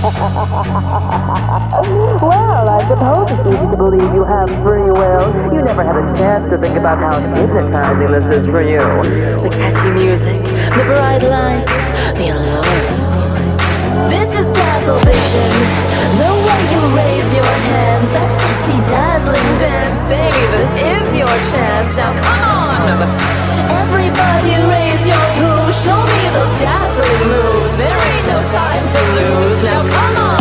Well, I suppose it's easy to believe you have free will. You never had a chance to think about how hypnotizing this is for you. The catchy music, the bright lights, the alluring voice. This is Dazzle Vision. The way you raise your hands, that sexy dazzling dance, baby, this is your chance. Now come on! Everybody raise your hoo, show me those dazzling moves. There ain't no time to lose. Now come on!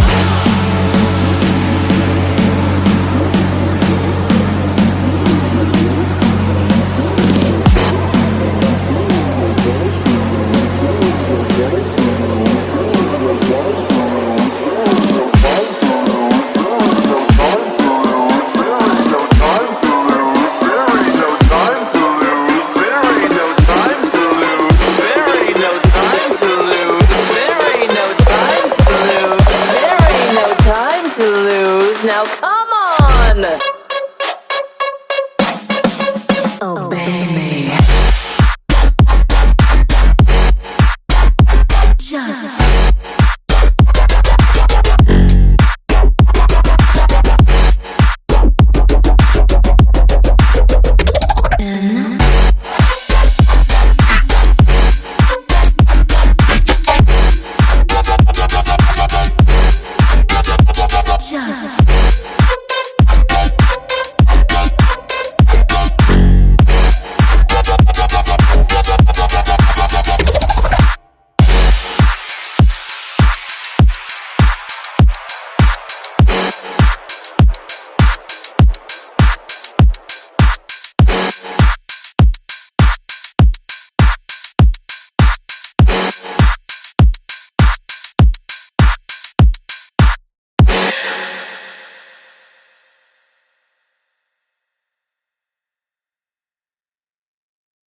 To lose. Now come on!